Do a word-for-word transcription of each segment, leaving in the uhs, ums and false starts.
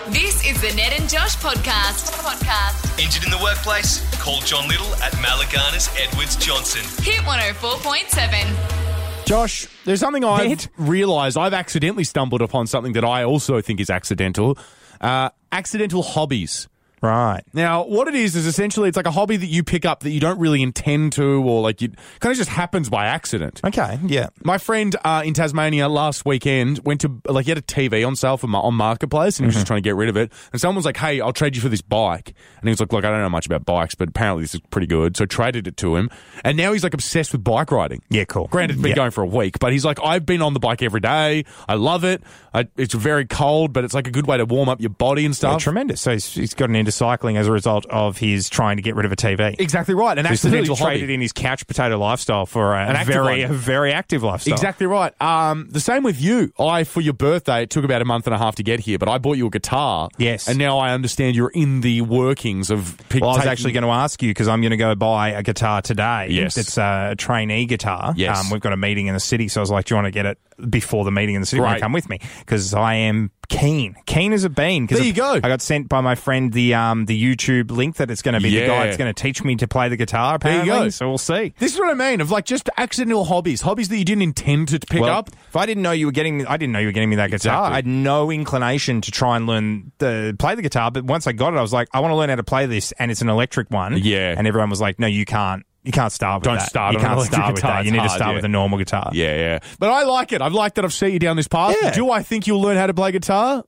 This is the Ned and Josh podcast. Podcast. Injured in the workplace? Call John Little at Malagana's Edwards Johnson. Hit one oh four point seven. Josh, there's something I've Ned? realised. I've accidentally stumbled upon something that I also think is accidental. Uh, accidental hobbies. Right. Now, what it is is essentially it's like a hobby that you pick up that you don't really intend to, or like it kind of just happens by accident. Okay, yeah. My friend uh, in Tasmania last weekend went to, like, he had a T V on sale for, on Marketplace, and he was just trying to get rid of it. And someone was like, hey, I'll trade you for this bike. And he was like, look, I don't know much about bikes, but apparently this is pretty good. So traded it to him. And now he's, like, obsessed with bike riding. Yeah, cool. Granted, it's been Yeah. going for a week, but he's like, I've been on the bike every day. I love it. I, it's very cold, but it's like a good way to warm up your body and Yeah, stuff. tremendous. So he's, he's gotten into cycling as a result of his trying to get rid of a T V. Exactly right. An So he's accidental literally hobby. traded in his couch potato lifestyle for a, An active very, one. a very active lifestyle. Exactly right. Um, the same with you. I, for your birthday, it took about a month and a half to get here, but I bought you a guitar. Yes. And now I understand you're in the workings of pick, Well, I was taking- actually going to ask you because I'm going to go buy a guitar today. Yes. It's a trainee guitar. Yes. Um, we've got a meeting in the city, so I was like, do you want to get it before the meeting in the city? Want Right. to come with me? Because I am keen. Keen as a bean. 'Cause There you I- go. I got sent by my friend the um, the YouTube link that it's going to be the Yeah. guy that's going to teach me to play the guitar, There you apparently. go. So we'll see. This is what I mean, of like just accidental hobbies, hobbies that you didn't intend to pick Well, up. if I didn't know you were getting me, I didn't know you were getting me that guitar. Exactly. I had no inclination to try and learn the play the guitar. But once I got it, I was like, I want to learn how to play this, and it's an electric one. Yeah. And everyone was like, no, you can't. You can't start with Don't that. start You on an can't electric start with guitar. that. You It's need to hard, start yeah. with a normal guitar. Yeah, yeah. But I like it. I've liked that I've set you down this path. Yeah. Do I think you'll learn how to play guitar?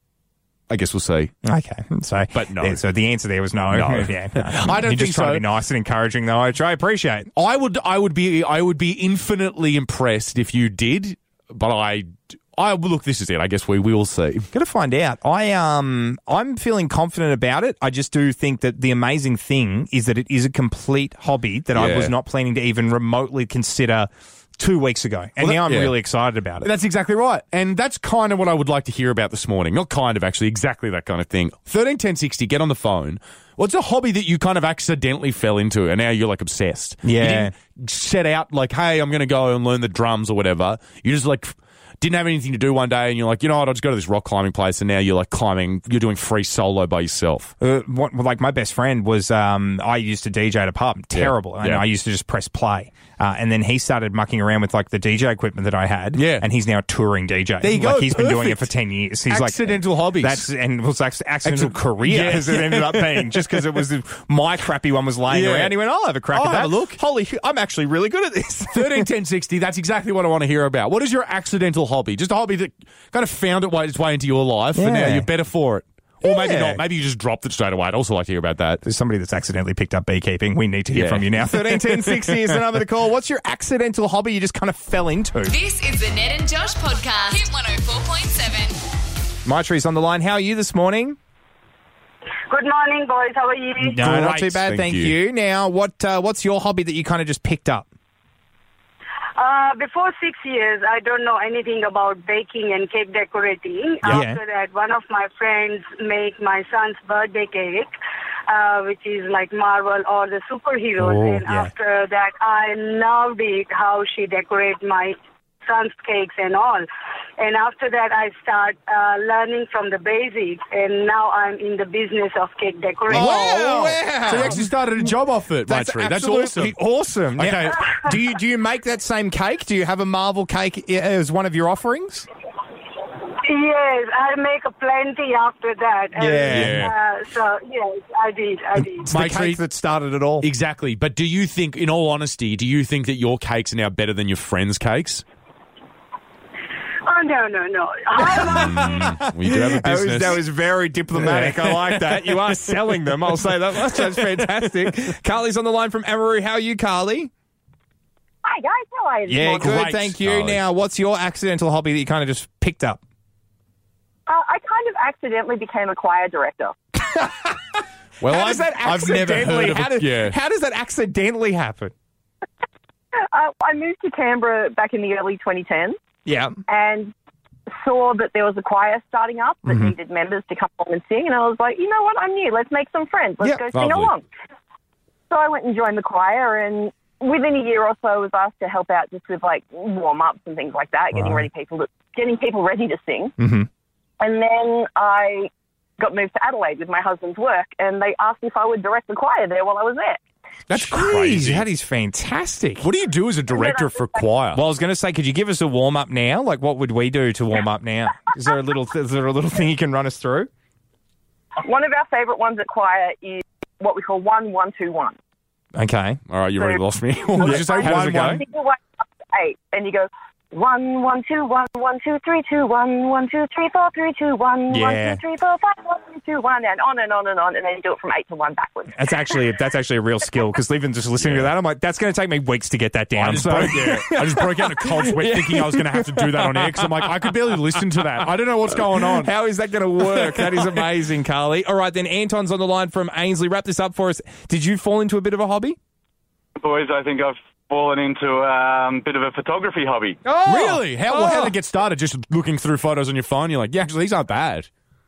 I guess we'll see. Okay. So, But no. yeah, so the answer there was no. No. yeah, no. I don't You're think just trying so. to be nice and encouraging, though, which I appreciate. I would, I would be, I would be infinitely impressed if you did. But I, I look. This is it. I guess we will see. Got to find out. I um, I'm feeling confident about it. I just do think that the amazing thing is that it is a complete hobby that I Yeah. was not planning to even remotely consider two weeks ago, and Well, now I'm that- yeah. really excited about it. That's exactly right. And that's kind of what I would like to hear about this morning. Not kind of, actually, exactly that kind of thing. thirteen ten sixty, get on the phone. What's a hobby that you kind of accidentally fell into and now you're like obsessed? Yeah. You didn't set out like, hey, I'm going to go and learn the drums or whatever. You just like didn't have anything to do one day and you're like, you know what, I'll just go to this rock climbing place, and now you're like climbing, you're doing free solo by yourself. Uh, what, like my best friend was, um, I used to D J at a pub, terrible, and Yeah. I used to just press play. Uh, and then he started mucking around with like the D J equipment that I had, Yeah. and he's now a touring D J. There you like, go, He's been doing it for perfect. ten years. He's Accidental like hobbies. That's and it was like accidental Accident- career Yeah. as it ended up being, just because it was my crappy one was laying Yeah. around. He went, I'll have a crack I'll at that. have a look. Holy, I'm actually really good at this. thirteen ten sixty, that's exactly what I want to hear about. What is your accidental hobby? Just a hobby that kind of found it way, its way into your life, and now Yeah. you're better for it. Or maybe Yeah. not. Maybe you just dropped it straight away. I'd also like to hear about that. There's somebody that's accidentally picked up beekeeping. We need to hear Yeah. from you now. thirteen ten sixty is the number to call. What's your accidental hobby you just kind of fell into? This is the Ned and Josh podcast. Hit one oh four point seven. Maitri's on the line. How are you this morning? Good morning, boys. How are you? No, not Great, too bad, thank thank, you. you. Now, what uh, what's your hobby that you kind of just picked up? Uh, before six years, I don't know anything about baking and cake decorating. Yeah. After that, one of my friends make my son's birthday cake, uh, which is like Marvel or the superheroes. Oh, and yeah. after that, I loved it, how she decorate my son's cakes and all. And after that, I start uh, learning from the basics, and now I'm in the business of cake decorating. Wow. Wow. So you actually started a job off it, That's Maitri. That's absolutely awesome. awesome. Now, Okay. do you do you make that same cake? Do you have a Marvel cake i- as one of your offerings? Yes, I make a plenty after that. And, Yeah. Uh, so, yes, I did, I did. It's the Mate, cake treat- that started it all. Exactly. But do you think, in all honesty, do you think that your cakes are now better than your friends' cakes? Oh, no, no, no. I We do have a That was, business. that was very diplomatic. I like that. You are selling them. I'll say that much. That's fantastic. Carly's on the line from Amaroo. How are you, Carly? Hi, guys. How are you? Yeah, this morning? good. Great, Thank you. Carly. Now, what's your accidental hobby that you kind of just picked up? Uh, I kind of accidentally became a choir director. well, How I've, does that I've never accidentally? heard of how, it. does, Yeah. how does that accidentally happen? Uh, I moved to Canberra back in the early twenty tens Yeah. and saw that there was a choir starting up that Mm-hmm. needed members to come along and sing. And I was like, you know what? I'm new. Let's make some friends. Let's Yeah, go sing lovely. along. So I went and joined the choir, and within a year or so, I was asked to help out just with like warm ups and things like that, getting Right. ready people to, getting people ready to sing. Mhm. And then I got moved to Adelaide with my husband's work, and they asked if I would direct the choir there while I was there. That's Jeez, crazy. that is fantastic. What do you do as a director for choir? Well, I was going to say, could you give us a warm up now? Like, what would we do to warm up now? Is there a little, is there a little thing you can run us through? One of our favourite ones at choir is what we call one one two one. Okay. All right, you already lost me. What did you say? How does One, it go? one. Figure one up to eight, and you go one one two one one two three two one one two three four three two one Yeah. one two three four five one three two one, and on and on and on, and then you do it from eight to one backwards. That's actually that's actually a real skill, because even just listening to that, I'm like, that's going to take me weeks to get that down. I just, So- broke, yeah, I just broke out in a cold sweat thinking I was going to have to do that on air because I'm like, I could barely listen to that. I don't know what's going on. How is that going to work? That is amazing, Carly. All right, then Anton's on the line from Ainsley. Wrap this up for us. Did you fall into a bit of a hobby? Boys, I think I've fallen into a um, bit of a photography hobby. Oh, Really? How, well, how did it get started? Just looking through photos on your phone? You're like, yeah, actually, these aren't bad.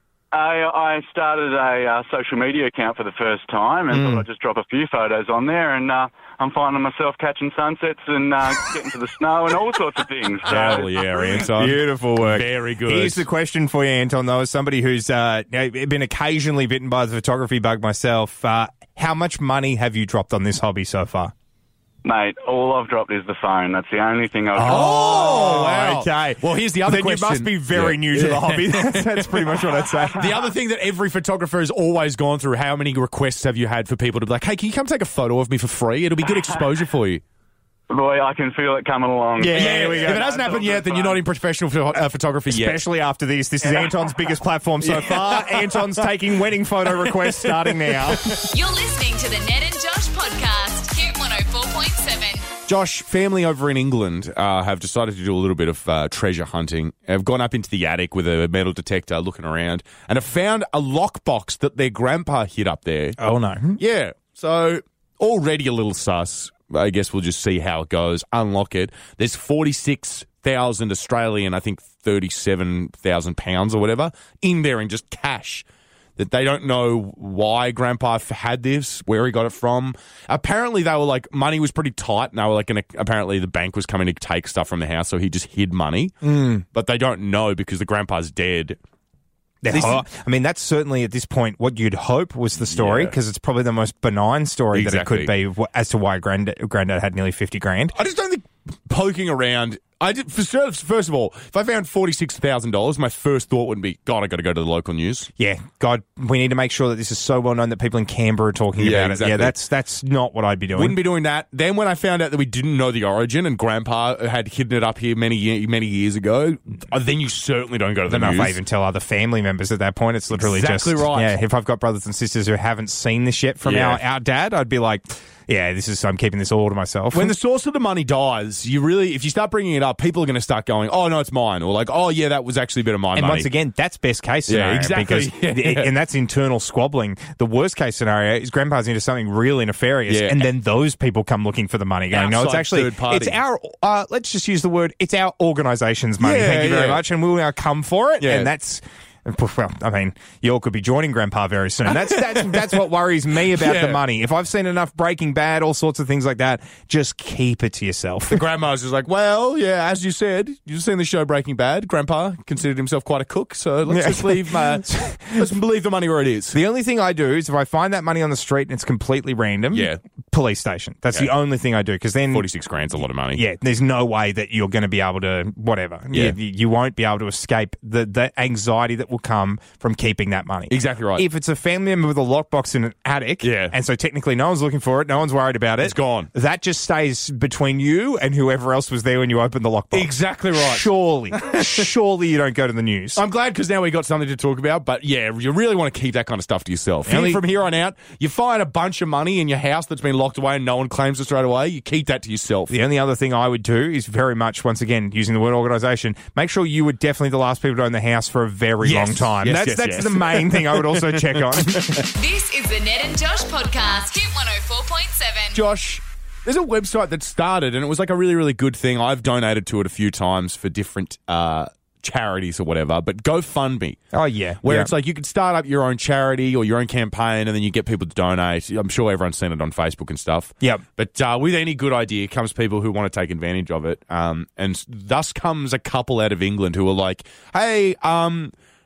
I, I started a uh, social media account for the first time and thought I'd just drop a few photos on there, and uh, I'm finding myself catching sunsets and uh, getting to the snow and all sorts of things. So, Hell yeah, Anton. Beautiful work. Very good. Here's the question for you, Anton, though, as somebody who's uh, been occasionally bitten by the photography bug myself. Uh, how much money have you dropped on this hobby so far? Mate, all I've dropped is the phone. That's the only thing I've dropped. Oh, wow. Okay. Well, here's the other then question. you must be very Yeah. new to the hobby. That's, that's pretty much what I'd say. The other thing that every photographer has always gone through, how many requests have you had for people to be like, hey, can you come take a photo of me for free? It'll be good exposure for you. Boy, I can feel it coming along. Yeah, Yeah, here we if go. it hasn't happened yet, then you're not in professional pho- uh, photography yet. Especially after this. This is Anton's biggest platform so far. Anton's taking wedding photo requests starting now. You're listening to the Ned and Josh podcast. Hit one oh four point seven. Josh, family over in England uh, have decided to do a little bit of uh, treasure hunting. Have gone up into the attic with a metal detector looking around and have found a lockbox that their grandpa hid up there. Oh, no. Yeah, so already a little sus. I guess we'll just see how it goes. Unlock it. There's forty-six thousand Australian, I think thirty-seven thousand pounds or whatever, in there in just cash. That they don't know why Grandpa f- had this, where he got it from. Apparently, they were like, money was pretty tight, and they were like, gonna, apparently the bank was coming to take stuff from the house, so he just hid money. Mm. But they don't know because the Grandpa's dead. This- Oh, I mean, that's certainly at this point what you'd hope was the story, Yeah. because it's probably the most benign story Exactly. that it could be wh- as to why granddad, granddad had nearly fifty grand. I just don't think poking around. I did, for sure, first of all, if I found forty-six thousand dollars, my first thought wouldn't be, God, I got to go to the local news. Yeah, God, we need to make sure that this is so well known that people in Canberra are talking Yeah, about exactly. it. Yeah, that's that's not what I'd be doing. Wouldn't be doing that. Then when I found out that we didn't know the origin and Grandpa had hidden it up here many ye- many years ago, uh, then you certainly don't go to I the don't know news. if I even tell other family members at that point. It's literally Exactly just right. Yeah, if I've got brothers and sisters who haven't seen this yet from Yeah. our, our dad, I'd be like, yeah, this is I'm keeping this all to myself. When the source of the money dies, you really, if you start bringing it up, people are going to start going, oh, no, it's mine. Or like, oh, yeah, that was actually a bit of my And money. once again, that's best case Yeah, scenario. exactly. Because, Yeah. And that's internal squabbling. The worst case scenario is grandpa's into something really nefarious, Yeah. and then those people come looking for the money, going, no, it's Outside actually, third party. it's our, uh, let's just use the word, it's our organisation's money. Yeah, Thank you very yeah. much. And we'll now come for it. Yeah. And that's, well, I mean, you all could be joining Grandpa very soon. That's that's that's what worries me about Yeah. the money. If I've seen enough Breaking Bad, all sorts of things like that, just keep it to yourself. The grandma's just like, well, yeah, as you said, you've seen the show Breaking Bad. Grandpa considered himself quite a cook, so let's Yeah. just leave, uh, let's leave the money where it is. The only thing I do is if I find that money on the street and it's completely random, Yeah. police station. That's Yeah. the only thing I do, because then forty-six grand's a lot of money. yeah, there's no way that you're going to be able to whatever. Yeah. You, you won't be able to escape the the anxiety that will come from keeping that money. Exactly right. If it's a family member with a lockbox in an attic, Yeah. and so technically no one's looking for it, no one's worried about it. It's gone. That just stays between you and whoever else was there when you opened the lockbox. Exactly right. Surely, surely you don't go to the news. I'm glad because now we got something to talk about, but yeah, you really want to keep that kind of stuff to yourself. Here- Only- from here on out, you find a bunch of money in your house that's been locked away and no one claims it straight away, you keep that to yourself. The only other thing I would do is very much, once again, using the word organisation, make sure you were definitely the last people to own the house for a very Yes. long time. Yes, that's yes, that's yes. the main thing I would also check on. This is the Ned and Josh podcast. Hit one oh four point seven. Josh, there's a website that started and it was like a really, really good thing. I've donated to it a few times for different uh, charities or whatever, but GoFundMe. Oh, yeah. Where Yeah. it's like you could start up your own charity or your own campaign and then you get people to donate. I'm sure everyone's seen it on Facebook and stuff. Yep. But uh, with any good idea comes people who want to take advantage of it. Um, and thus comes a couple out of England who are like, hey, um,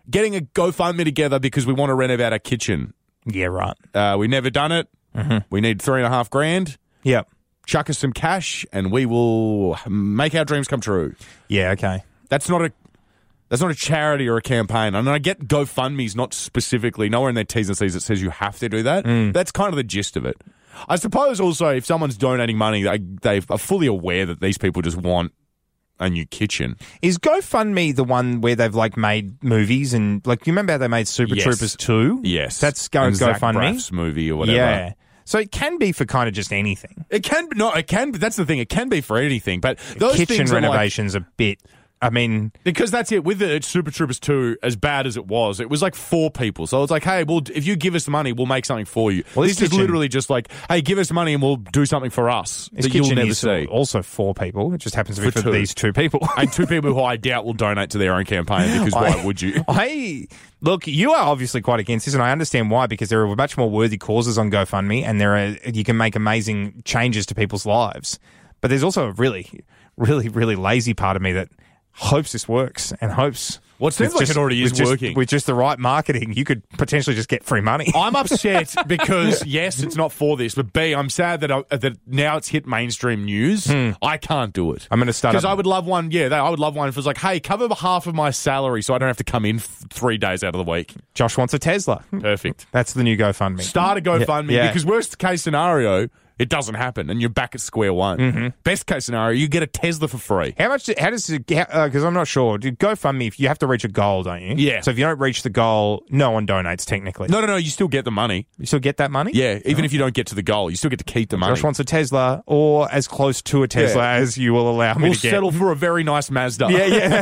getting a GoFundMe together because we want to renovate our kitchen. Yeah, right. Uh, we never done it. Mm-hmm. We need three and a half grand. Yep. Chuck us some cash, and we will make our dreams come true. Yeah, okay. That's not a that's not a charity or a campaign. And I get GoFundMe's not specifically, nowhere in their T's and C's it says you have to do that. Mm. That's kind of the gist of it. I suppose also if someone's donating money, they, they are fully aware that these people just want a new kitchen. Is GoFundMe the one where they've like made movies and like you remember how they made Super Yes. Troopers two? Yes. That's Go And Zach GoFundMe. Braff's movie or whatever. Yeah. So it can be for kind of just anything. It can be, no, it can be, that's the thing, it can be for anything, but those Kitchen things are like, renovations a bit. I mean, because that's it. With the Super Troopers two, as bad as it was, it was like four people. So it's like, hey, well, if you give us money, we'll make something for you. Well, this this is kitchen- literally just like, hey, give us money and we'll do something for us this that you'll kitchen never is see. also four people. It just happens to be For for, two. these two people. And two people who I doubt will donate to their own campaign because why I- would you? I look, you are obviously quite against this, and I understand why because there are much more worthy causes on GoFundMe, and there are you can make amazing changes to people's lives. But there's also a really, really, really lazy part of me that hopes this works and hopes. Well, it seems with like it already is with just- working. with just the right marketing. You could potentially just get free money. I'm upset because yes, it's not for this, but B, I'm sad that I, that now it's hit mainstream news. I can't do it. I'm going to start Because up- I would love one. Yeah, I would love one if it was like, hey, cover half of my salary so I don't have to come in f- three days out of the week. Josh wants a Tesla. Perfect. That's the new GoFundMe. Start a GoFundMe Yeah, yeah. because worst case scenario, it doesn't happen and you're back at square one. Mm-hmm. Best case scenario, you get a Tesla for free. How much? How does it? Because I'm not sure. Do GoFundMe? If you have to reach a goal, don't you? Yeah. So if you don't reach the goal, no one donates. Technically, No, no, no, you still get the money. you still get that money. Yeah, even if you don't get to the goal, you still get to keep the money. Josh wants a Tesla, or as close to a Tesla Yeah. as you will allow me We'll to get. settle for a very nice Mazda. Yeah, yeah.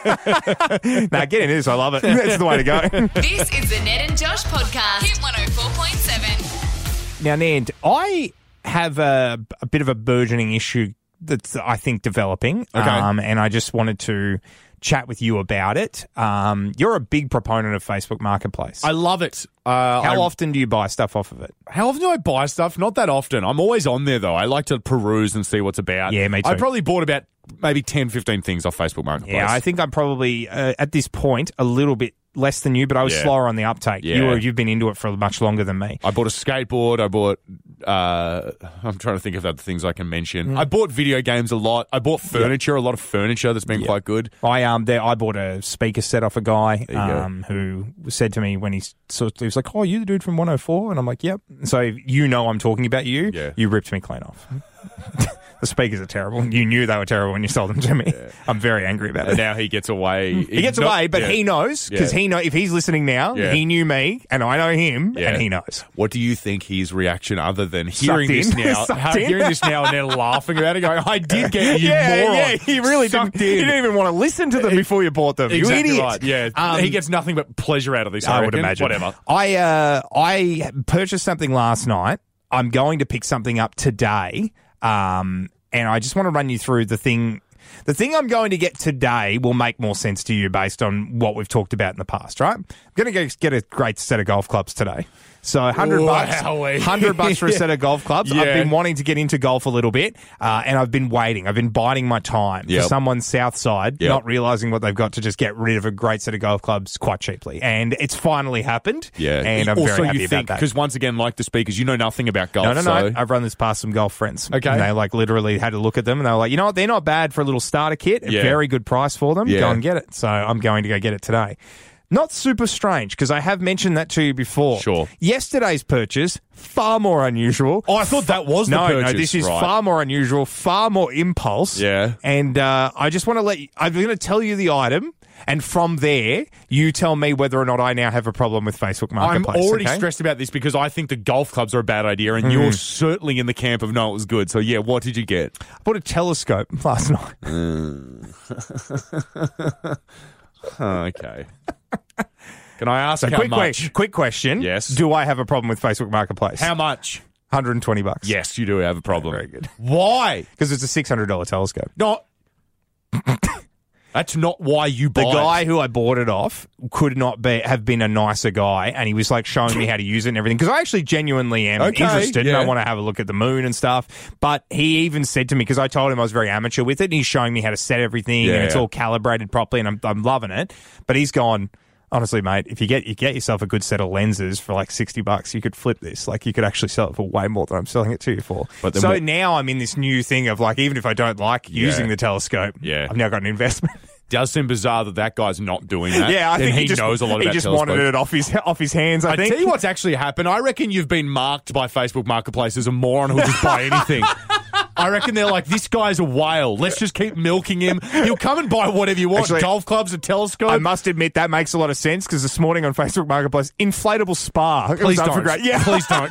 That's now get into this. I love it. That's the way to go. This is the Ned and Josh podcast. Hit one oh four point seven. Now, Ned, I have a, a bit of a burgeoning issue that's, I think, developing. Okay. Um, and I just wanted to chat with you about it. Um, you're a big proponent of Facebook Marketplace. I love it. Uh, How I- often do you buy stuff off of it? How often do I buy stuff? Not that often. I'm always on there, though. I like to peruse and see what's about. Yeah, me too. I probably bought about maybe ten, fifteen things off Facebook Marketplace. Yeah, I think I'm probably, uh, at this point, a little bit less than you, but I was Yeah. slower on the uptake. Yeah. You were, you've been into it for much longer than me. I bought a skateboard. I bought. Uh, I'm trying to think of other things I can mention. Mm. I bought video games a lot. I bought furniture, a lot of furniture that's been quite good. I um there I bought a speaker set off a guy There you go. um who said to me when he sort of, he was like, "Oh, you the dude from one oh four?" And I'm like, "Yep." So you know I'm talking about you. Yeah. You ripped me clean off. The speakers are terrible. You knew they were terrible when you sold them to me. I'm very angry about And it. now he gets away. He gets away, but he knows because Yeah. he know if he's listening now, Yeah. he knew me and I know him, Yeah. and he knows. What do you think his reaction, other than hearing in. this now, Sucked how- in. hearing this now and then laughing about it, going, "I did get you, yeah, moron." yeah, he really Sucked didn't. in. He didn't even want to listen to them before you bought them. Exactly you idiot. right. Yeah, Um, he gets nothing but pleasure out of this. I, I would reckon. imagine. Whatever. I uh, I purchased something last night. I'm going to pick something up today, um, and I just want to run you through the thing. The thing I'm going to get today will make more sense to you based on what we've talked about in the past, right? I'm going to go get a great set of golf clubs today. So one hundred bucks, Wowee. one hundred bucks for a set of golf clubs. I've Yeah. been wanting to get into golf a little bit, uh, and I've been waiting. I've been biding my time Yep. for someone south side, Yep. not realizing what they've got to just get rid of a great set of golf clubs quite cheaply. And it's finally happened. Yeah, And I'm also very happy you about think that. because once again, like the speakers, you know nothing about golf. No, no, no. so- I've run this past some golf friends. Okay. And they like literally had to look at them and they were like, you know what? They're not bad for a little starter kit. A Yeah. very good price for them. Yeah. Go and get it. So I'm going to go get it today. Not super strange because I have mentioned that to you before. Sure. Yesterday's purchase, far more unusual. Oh, I thought that was the no, purchase. no, this is right. far more unusual, far more impulse. Yeah. And uh, I just want to let you, I'm going to tell you the item. And from there, you tell me whether or not I now have a problem with Facebook I'm Marketplace. already okay? stressed about this because I think the golf clubs are a bad idea, and Mm. you're certainly in the camp of no, it was good. So yeah, what did you get? I bought a telescope last night. Oh, okay. Can I ask So how quick, much? question, quick question. Yes. Do I have a problem with Facebook Marketplace? How much? one hundred twenty bucks. Yes, you do have a problem. Very good. Why? Because it's a six hundred dollars telescope. Not. That's not why you buy The it. guy who I bought it off could not be have been a nicer guy, and he was like showing me how to use it and everything. Because I actually genuinely am Okay, interested, and I yeah. want to have a look at the moon and stuff. But he even said to me, because I told him I was very amateur with it, and he's showing me how to set everything, Yeah, and it's yeah. all calibrated properly, and I'm I'm loving it. But he's gone, Honestly, mate, if you get you get yourself a good set of lenses for like sixty bucks, you could flip this. Like, you could actually sell it for way more than I'm selling it to you for. But then so what- now I'm in this new thing of like, even if I don't like using Yeah. the telescope, Yeah. I've now got an investment. Does seem bizarre that that guy's not doing that. yeah, I and think he, he, just, knows a lot he about just telescopes. wanted it off his off his hands. I, I think. tell you what's actually happened. I reckon you've been marked by Facebook Marketplace as a moron who'll just buy anything. I reckon they're like, this guy's a whale. Let's just keep milking him. He'll come and buy whatever you want. Actually, golf clubs, a telescope. I must admit that makes a lot of sense because this morning on Facebook Marketplace, inflatable spa. It Please was up for don't. gra- Yeah, Please don't.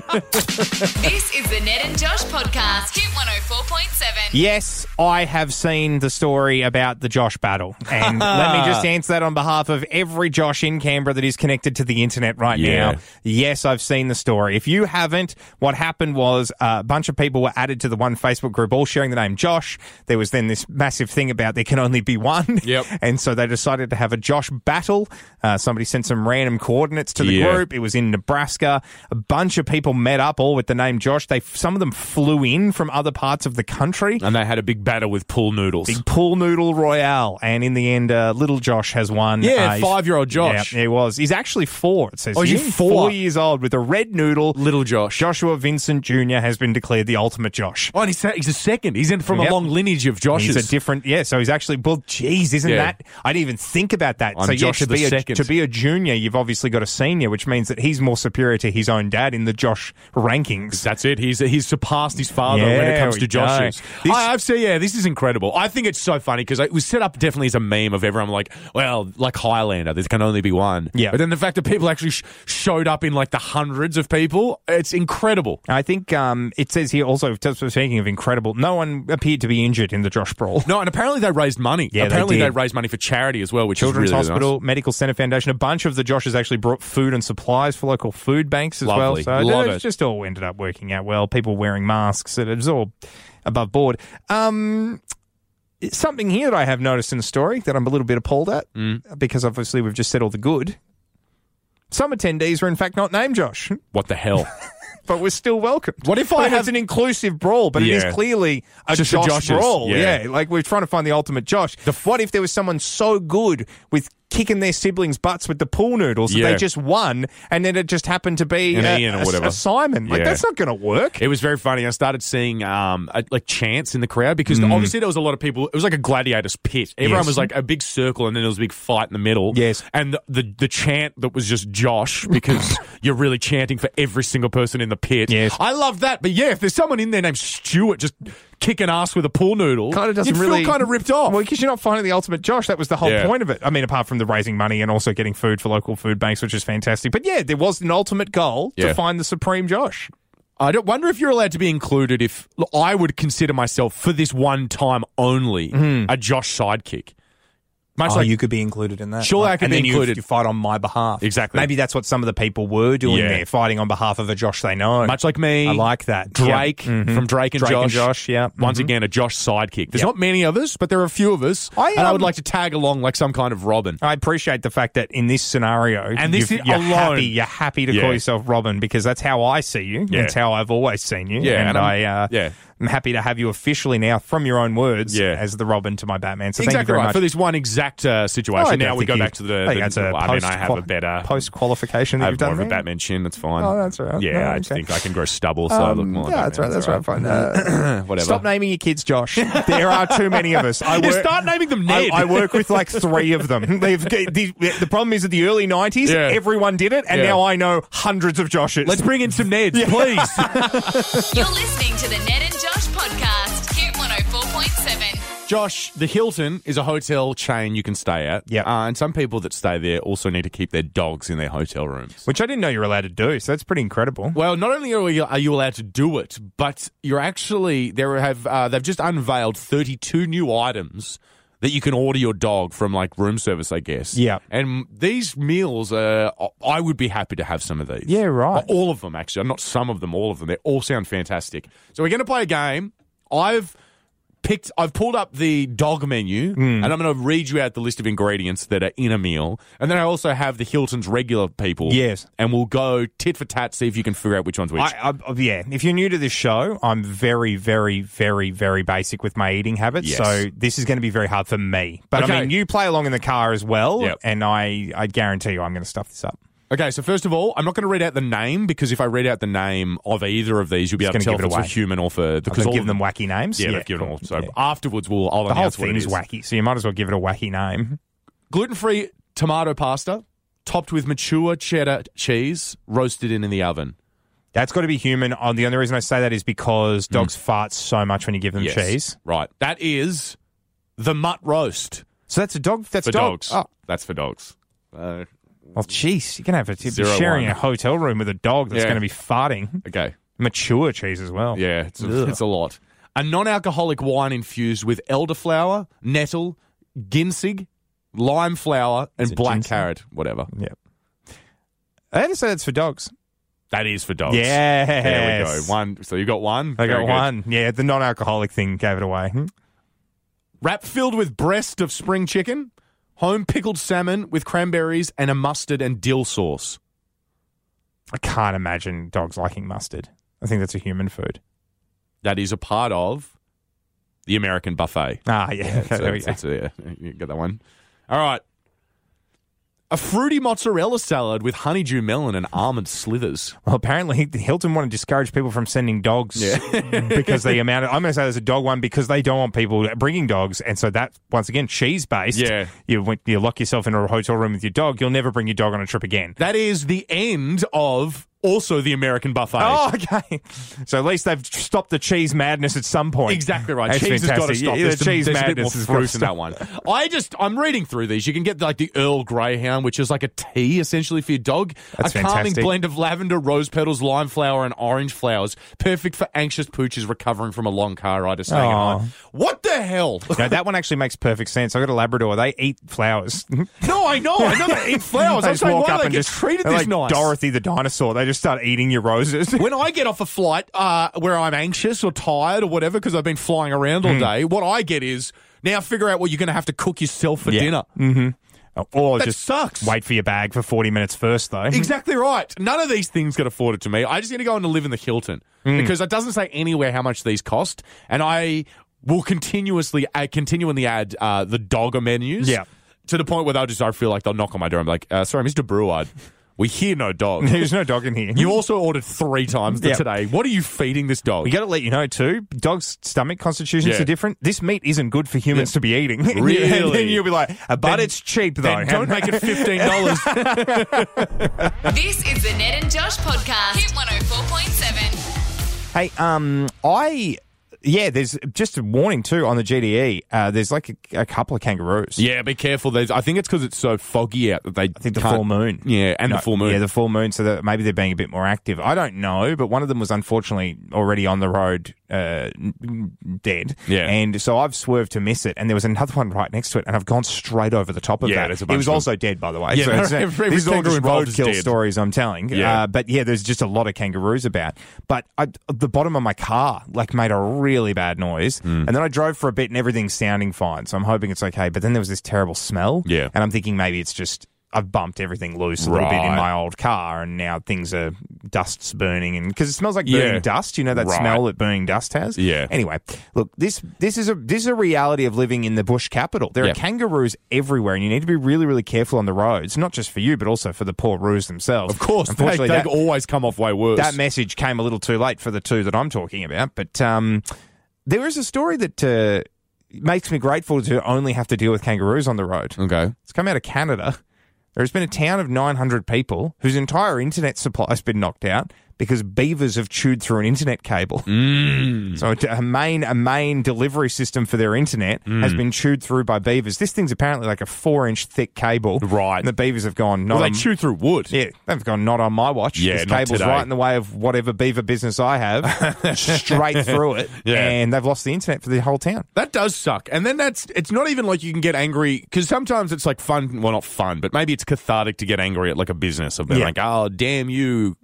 This is the Ned and Josh podcast. Hit one oh four point seven. Yes, I have seen the story about the Josh battle. And let me just answer that on behalf of every Josh in Canberra that is connected to the internet right Yeah. now. Yes, I've seen the story. If you haven't, what happened was a bunch of people were added to the one Facebook group, all sharing the name Josh. There was then this massive thing about there can only be one. Yep. And so they decided to have a Josh battle. Uh, somebody sent some random coordinates to the Yeah. group. It was in Nebraska. A bunch of people met up, all with the name Josh. They Some of them flew in from other parts of the country. And they had a big battle with pool noodles. Big pool noodle royale, and in the end, uh, little Josh has won. Yeah, uh, he's- five-year-old Josh. Yeah, he was. He's actually four. It says Oh, he's here. four? Four years old with a red noodle. Little Josh. Joshua Vincent Junior has been declared the ultimate Josh. Oh, and he's, he's a second. He's in from Yep. a long lineage of Joshes. He's a different, yeah. So he's actually, well, geez, isn't Yeah. that? I didn't even think about that. I'm so yeah, Josh to the be a, second. to be a junior, you've obviously got a senior, which means that he's more superior to his own dad in the Josh rankings. That's it. He's he's surpassed his father when it Yeah, comes we to Joshes. go. This- I, I've seen, yeah, this is incredible. I think it's so funny because it was set up definitely as a meme of everyone like, well, like Highlander, there can only be one. Yeah. But then the fact that people actually sh- showed up in like the hundreds of people, it's incredible. I think um, it says here also, just speaking of incredible, no one appeared to be injured in the Josh brawl. No, and apparently they raised money. Yeah, they apparently did. raised money for charity as well, which Children's is really, really Hospital, nice. Medical Centre Foundation, a bunch of the Joshes actually brought food and supplies for local food banks as Lovely. well. So Love it it. just all ended up working out well. People wearing masks. It was all above board. Um, something here that I have noticed in the story that I'm a little bit appalled at, Mm. because obviously we've just said all the good. Some attendees were in fact not named Josh, What the hell? but we're still welcome. What if I I mean, have- it's an inclusive brawl, but it Yeah. is clearly a Just a Josh Josh's, brawl. yeah. Yeah. like we're trying to find the ultimate Josh. The, what if there was someone so good with kicking their siblings' butts with the pool noodles that Yeah. they just won, and then it just happened to be An a, Ian or a- whatever. a Simon? Like, Yeah. that's not going to work. It was very funny. I started seeing um uh, like chants in the crowd because obviously there was a lot of people. It was like a gladiator's pit. Everyone Mm. Yes. was like a big circle, and then there was a big fight in the middle. Yes. and the the, the chant that was just Josh because you're really chanting for every single person in the pit. Yes. I love that. But yeah, if there's someone in there named Stuart just kicking ass with a pool noodle, Kind of doesn't you'd really feel kind of ripped off. Well, because you're not finding the ultimate Josh. That was the whole Yeah. point of it. I mean, apart from the raising money and also getting food for local food banks, which is fantastic. But yeah, there was an ultimate goal Yeah. to find the supreme Josh. I don't wonder if you're allowed to be included. If look, I would consider myself for this one time only a Josh sidekick. Much like Oh, you could be included in that. Surely I could and be then you- included. You fight on my behalf. Exactly. Maybe that's what some of the people were doing Yeah. there, fighting on behalf of a Josh they know. Much like me. I like that. Drake Yeah. Mhm. from Drake and Drake Josh. and Josh, yeah. Once Mhm. again, a Josh sidekick. There's Yep. not many of us, but there are a few of us. I, and I would um, like to tag along like some kind of Robin. I appreciate the fact that in this scenario, And this you've- is you're alone. happy. You're happy to Yeah. call yourself Robin because that's how I see you. Yeah. That's how I've always seen you. Yeah, and, and I'm- I, uh, yeah. I'm happy to have you officially now, from your own words, Yeah. as the Robin to my Batman. So thank you Exactly very right. much. For this one exact uh, situation. Oh, I now don't we think go you- back to the. I think the- that's a I mean, post- I have a better. post qualification I that have you've more done of a there. Batman chin. That's fine. Oh, that's all right. Yeah, No, I okay. think I can grow stubble, so I look Um, more. like yeah, that's right. Batman. That's right. Fine. Uh, Whatever. Stop naming your kids, Josh. There are too many of us. I You work, start naming them I, Ned. I work with like three of them. They've, the, the problem is, at the early nineties, Yeah. everyone did it, and Yeah. now I know hundreds of Joshes. Let's bring in some Neds, please. You're listening to the Ned and Josh podcast. Hit one oh four point seven. Josh, the Hilton is a hotel chain you can stay at. Yep. Uh, and some people that stay there also need to keep their dogs in their hotel rooms. Which I didn't know you were allowed to do, so that's pretty incredible. Well, not only are you, are you allowed to do it, but you're actually there have uh, they've just unveiled thirty-two new items that you can order your dog from like room service, I guess. Yeah. And these meals, uh, I would be happy to have some of these. Yeah, right. All of them, actually. Not some of them, all of them. They all sound fantastic. So we're going to play a game. I've picked. I've pulled up the dog menu, Mm. and I'm going to read you out the list of ingredients that are in a meal, and then I also have the Hilton's regular people. Yes. and we'll go tit for tat, see if you can figure out which one's which. I, I, yeah, if you're new to this show, I'm very, very, very, very basic with my eating habits, Yes. so this is going to be very hard for me. But Okay. I mean, you play along in the car as well, Yep. and I, I guarantee you I'm going to stuff this up. Okay, so first of all, I'm not going to read out the name because if I read out the name of either of these, you'll be It's able to gonna tell give if it it's for away. human or for Because all give of them wacky names. Yeah, they've given cool. them all. So Yeah. afterwards, we'll I'll The whole announce what it thing's is. wacky, so you might as well give it a wacky name. Gluten-free tomato pasta, topped with mature cheddar cheese, roasted in in the oven. That's got to be human. Oh, the only reason I say that is because dogs fart so much when you give them Yes. cheese. Right. That is the mutt roast So that's a dog. That's for dog. dogs. Oh, That's for dogs. Uh, well, jeez, you're gonna have to be Zero sharing one. a hotel room with a dog that's Yeah. going to be farting. okay. Mature cheese as well. Yeah, it's a, Ugh. it's a lot. A non-alcoholic wine infused with elderflower, nettle, ginseng, lime flower, and it black ginseng? carrot. Whatever. Yep. I had to say that's for dogs. That is for dogs. Yes. There we go. One. So you got one. I got Very good. one. Yeah, the non-alcoholic thing gave it away. Hmm? Wrap filled with breast of spring chicken, home pickled salmon with cranberries, and a mustard and dill sauce. I can't imagine dogs liking mustard. I think that's a human food. That is a part of the American buffet. Ah, yeah. So there we it's- go. it's a- yeah, you get that one. All right. A fruity mozzarella salad with honeydew melon and almond slithers. Well, apparently Hilton want to discourage people from sending dogs because the amount of, I'm going to say there's a dog one because they don't want people bringing dogs. And so that, once again, cheese-based. Yeah. You, when you lock yourself in a hotel room with your dog, you'll never bring your dog on a trip again. That is the end of also the American buffet. Oh, okay. So at least they've stopped the cheese madness at some point. Exactly right. That's cheese has got to fantastic. stop. Yeah, There's the some- cheese there's a bit madness more has got to fruit in that one. I just, I'm reading through these. You can get like the Earl Greyhound, which is like a tea essentially for your dog. That's a calming fantastic. blend of lavender, rose petals, lime flower, and orange flowers. Perfect for anxious pooches recovering from a long car ride or staying Aw. at home. What the hell? No, that one actually makes perfect sense. I've got a Labrador. They eat flowers. No, I know. I know they eat flowers. They I'm just saying, walk why up do they and get just treated they're this like nice? Dorothy the dinosaur. They just start eating your roses. When I get off a flight uh, where I'm anxious or tired or whatever because I've been flying around Hmm. all day, what I get is now figure out what you're going to have to cook yourself for Yeah. dinner. Mm-hmm. Or That just sucks. wait for your bag for forty minutes first, though. Exactly right. None of these things get afforded to me. I just need to go in and live in the Hilton Hmm. because it doesn't say anywhere how much these cost, and I will continuously uh, continually add uh, the dogger menus. Yeah. To the point where they'll just I feel like they'll knock on my door and be like, uh, "Sorry, Mister Breward, we hear no dog." There's no dog in here. You also ordered three times Yeah. today. What are you feeding this dog? We got to let you know too. Dogs' stomach constitutions Yeah. are different. This meat isn't good for humans Yeah. to be eating. Really? and then you'll be like, but Then- it's cheap though. Then don't make it fifteen dollars. This is the Ned and Josh podcast. Hit one oh four point seven. Hey, um, I yeah. There's just a warning too on the G D E. Uh, there's like a, a couple of kangaroos. Yeah, be careful. There's, I think it's because it's so foggy out that they. I think the full moon. Yeah, and No, the full moon. Yeah, the full moon, so that maybe they're being a bit more active. I don't know, but one of them was unfortunately already on the road, uh, n- dead. Yeah. And so I've swerved to miss it, and there was another one right next to it, and I've gone straight over the top of Yeah, that. there's a He bunch was of them. also dead, by the way. Yeah, so no, it's, uh, every this is all kangaroo just involved is roadkill dead. stories, I'm telling. Yeah. Uh, but yeah, there's just a lot of kangaroos about. But I, the bottom of my car like made a really bad noise, Hmm. and then I drove for a bit, and everything's sounding fine. So I'm hoping it's okay. But then there was this terrible smell. Yeah. And I'm thinking maybe it's just I've bumped everything loose a little bit in Right. my old car, and now things are dust's burning, and because it smells like Yeah. burning dust. You know that Right. smell that burning dust has. Yeah. Anyway, look, this this is a this is a reality of living in the bush capital. There Yeah. are kangaroos everywhere, and you need to be really really careful on the roads, not just for you, but also for the poor roos themselves. Of course, they, unfortunately, they that, always come off way worse. that message came a little too late for the two that I'm talking about. But um, there is a story that uh, makes me grateful to only have to deal with kangaroos on the road. okay. It's come out of Canada. There has been a town of nine hundred people whose entire internet supply has been knocked out because beavers have chewed through an internet cable. Mm. So a a main a main delivery system for their internet Mm. has been chewed through by beavers. This thing's apparently like a four inch thick cable. Right. And the beavers have gone, not Well, they on, chew through wood. yeah, they've gone, not on my watch. Yeah, this not cable's today. right in the way of whatever beaver business I have, straight through it. Yeah. And they've lost the internet for the whole town. That does suck. And then that's, it's not even like you can get angry, because sometimes it's like fun, well, not fun, but maybe it's cathartic to get angry at like a business of being Yeah. like, oh, damn you,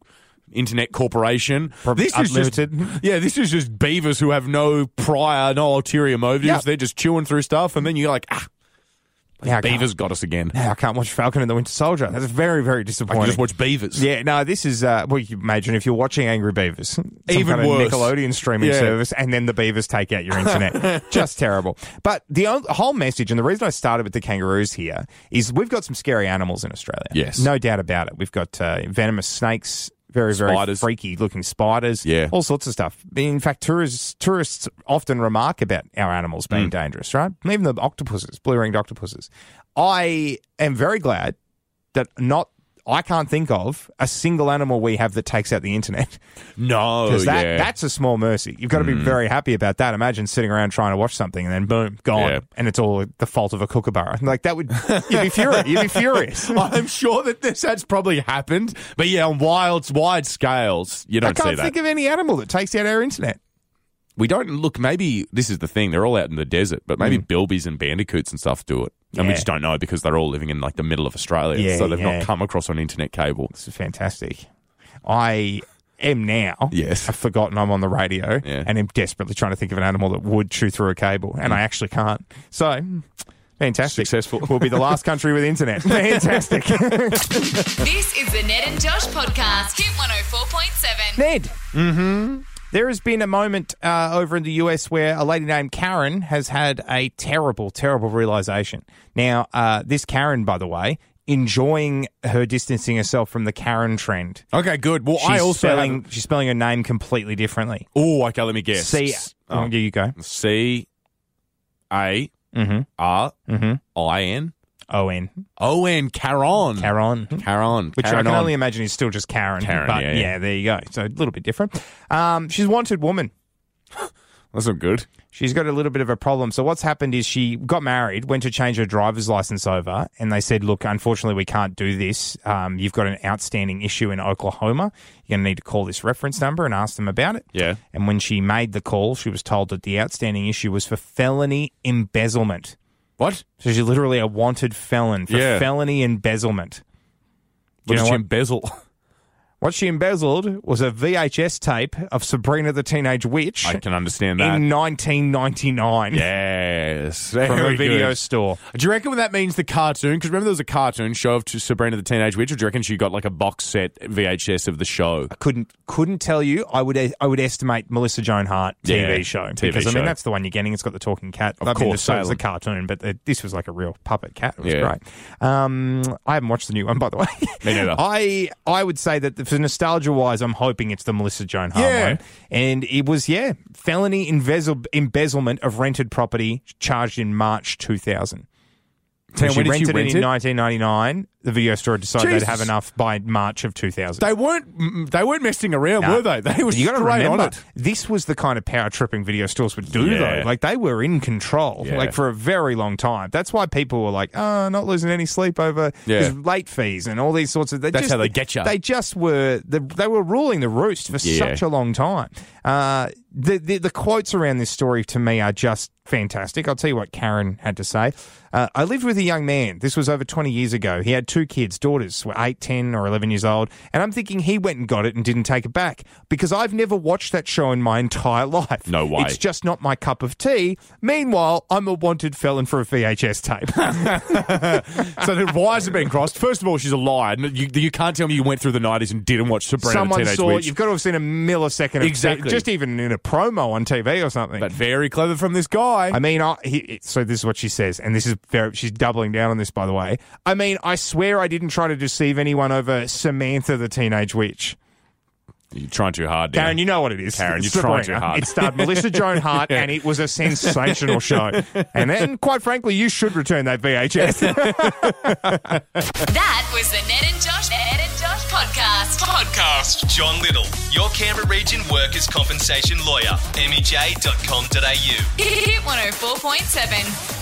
internet corporation. Probably this is unlimited. just yeah, this is just beavers who have no prior, no ulterior motives. Yep. They're just chewing through stuff, and then you're like, ah, Yeah, I beavers can't- got us again. Yeah, I can't watch Falcon and the Winter Soldier. That's very, very I disappointing. can just watch beavers. Yeah, no, this is, uh, well, you imagine if you're watching Angry Beavers, some Even kind of worse. Nickelodeon streaming Yeah. service, and then the beavers take out your internet. Just terrible. But the o- whole message, and the reason I started with the kangaroos here, is we've got some scary animals in Australia. Yes. No doubt about it. We've got uh, venomous snakes, very, very Spiders. freaky looking spiders, Yeah. all sorts of stuff. In fact, tourists tourists often remark about our animals being Mm. dangerous, right? Even the octopuses, blue-ringed octopuses. I am very glad that not I can't think of a single animal we have that takes out the internet. No, Because that, yeah. that's a small mercy. You've got to be very happy about that. Imagine sitting around trying to watch something and then boom, gone. Yeah. And it's all the fault of a kookaburra. Like that would, you'd be furious. You'd be furious. I'm sure that this has probably happened, but yeah, on wild, wide scales, you I don't see can't that. think of any animal that takes out our internet. We don't look. Maybe this is the thing; they're all out in the desert, but maybe bilbies and bandicoots and stuff do it, and we Yeah. just don't know because they're all living in like the middle of Australia, Yeah, so they've yeah. not come across an internet cable. This is fantastic. I am now. Yes. I've forgotten I'm on the radio Yeah. and am desperately trying to think of an animal that would chew through a cable, and I actually can't. So, fantastic. Successful. We'll be the last country with internet. Fantastic. This is the Ned and Josh podcast. Hit one oh four point seven. Ned. Mm-hmm. There has been a moment uh, over in the U S where a lady named Karen has had a terrible, terrible realization. Now, uh, this Karen, by the way, enjoying her distancing herself from the Karen trend. Okay, good. Well, She's I also spelling, she's spelling her name completely differently. Oh, okay. Let me guess. C. Oh. Oh, there you go. C A Mm-hmm. R Mm-hmm. I N O N. O N. Karen. Karen. Karen. Which Karen I can on. only imagine is still just Karen. Karen, but yeah, yeah, yeah. there you go. So a little bit different. Um, she's a wanted woman. That's not good. She's got a little bit of a problem. So what's happened is she got married, went to change her driver's license over, and they said, look, unfortunately, we can't do this. Um, you've got an outstanding issue in Oklahoma. You're going to need to call this reference number and ask them about it. Yeah. And when she made the call, she was told that the outstanding issue was for felony embezzlement. What? So she's literally a wanted felon for Yeah. felony embezzlement. Do What you did know she what? embezzle? What she embezzled was a V H S tape of Sabrina the Teenage Witch I can understand that. in nineteen ninety-nine Yes. from Very a video good. store. Do you reckon that means the cartoon? Because remember there was a cartoon show of Sabrina the Teenage Witch, or do you reckon she got like a box set V H S of the show? Couldn't couldn't tell you. I would I would estimate Melissa Joan Hart T V Yeah, show T V because I mean show. that's the one you're getting. It's got the talking cat. Of I mean, course, so was the Salem. cartoon, but the, this was like a real puppet cat. It was Yeah. great. Um, I haven't watched the new one, by the way. Me neither. I I would say that for nostalgia wise, I'm hoping it's the Melissa Joan Hart Yeah. one. And it was yeah, felony embezzle, embezzlement of rented property charged in March two thousand. Damn, she when did she rented rent it in it? nineteen ninety-nine. The video store decided Jesus. they'd have enough by March of two thousand. They weren't. mm, They weren't messing around, No. were they? They were You got to straight remember, on it. this was the kind of power tripping video stores would do, Yeah. though. Like they were in control, Yeah. like for a very long time. That's why people were like, "Oh, not losing any sleep over Yeah. 'cause late fees and all these sorts of." They That's just, how they get ya. They just were. The, they were ruling the roost for Yeah. such a long time. Uh, the, the the quotes around this story to me are just fantastic. I'll tell you what Karen had to say. Uh, I lived with a young man. This was over twenty years ago. He had two kids, daughters, were eight, ten, or eleven years old. And I'm thinking he went and got it and didn't take it back because I've never watched that show in my entire life. No way. It's just not my cup of tea. Meanwhile, I'm a wanted felon for a V H S tape. So the wires have been crossed. First of all, she's a liar. You, you can't tell me you went through the nineties and didn't watch Sabrina Someone the Teenage saw it. Witch. You've got to have seen a millisecond of Exactly. just even in a promo on T V or something. But very clever from this guy. I mean, I, he, so this is what she says, and this is very, she's doubling down on this, by the way. I mean, I swear I didn't try to deceive anyone over Samantha the Teenage Witch. You're trying too hard, Dan. Karen, you know what it is. Karen, It's you're trying Sabrina. too hard. It starred Melissa Joan Hart, and it was a sensational show. And then, quite frankly, you should return that V H S. That was the Ned and Josh Ned and Josh podcast. Podcast. John Little, your Canberra Region Workers' Compensation Lawyer. M E J dot com dot a u. Hit one oh four point seven.